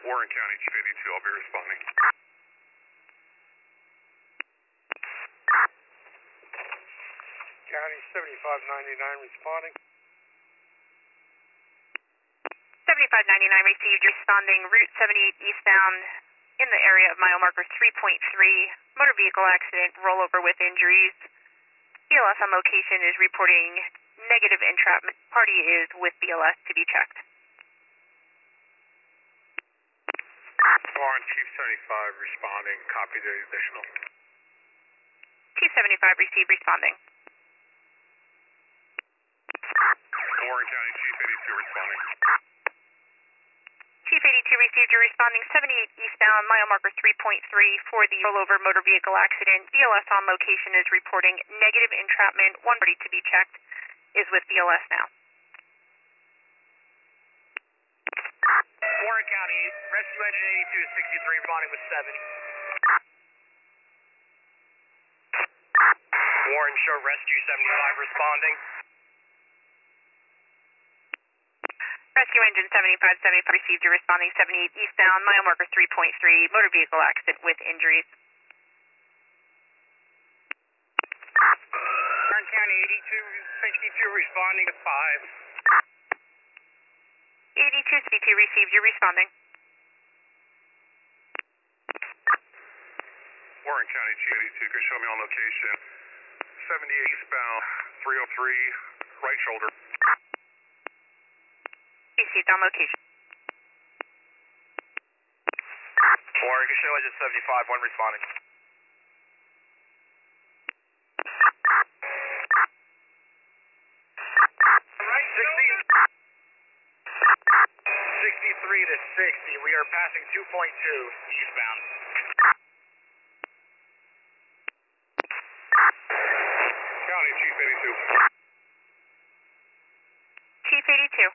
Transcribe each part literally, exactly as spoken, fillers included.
Warren County, Chief eighty-two, I'll be responding. County seventy-five ninety-nine responding. seventy-five ninety-nine received, responding Route seventy-eight eastbound in the area of mile marker three point three, motor vehicle accident, rollover with injuries. B L S on location is reporting negative entrapment. Party is with B L S to be checked. Warren, Chief seventy-five responding, copy the additional. Chief seventy-five received, responding. Warren County, Chief eighty-two responding. Chief eighty-two received, you're responding seventy-eight eastbound, mile marker three point three for the rollover motor vehicle accident. B L S on location is reporting negative entrapment. One party to be checked is with B L S now. Warren County, rescue engine eighty-two sixty-three responding with seventy. Warren, show rescue seventy-five responding. Rescue engine seventy-five seventy-five received, you're responding seventy-eight eastbound, mile marker three point three, motor vehicle accident with injuries. Warren County, eighty-two sixty-two responding with five. eighty-two sixty-two received, you're responding. Warren County, Chief eighty-two, can show me on location. seventy-eight eastbound, three oh three, right shoulder. Received on location. Warren, can show engine seventy-five, one responding. sixty-three to sixty, we are passing two point two eastbound. County, Chief eighty-two. Chief eighty-two.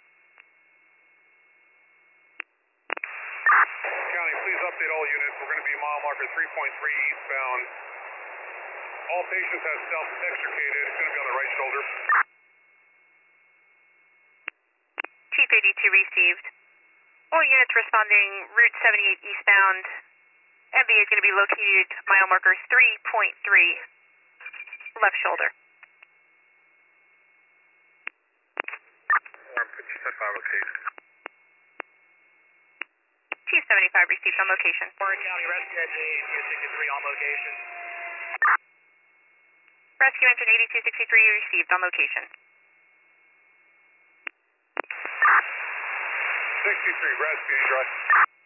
County, please update all units. We're going to be mile marker three point three eastbound. All patients have self-extricated. It's going to be on the right shoulder. Chief eighty-two received. All units responding Route seventy-eight eastbound. M B is going to be located mile marker three point three, left shoulder. seventy-five location. Chief seventy-five received on location. Warren County, rescue engine eighty-two sixty-three on location. Rescue engine eighty-two sixty-three received on location. sixty-three, rescue, drive.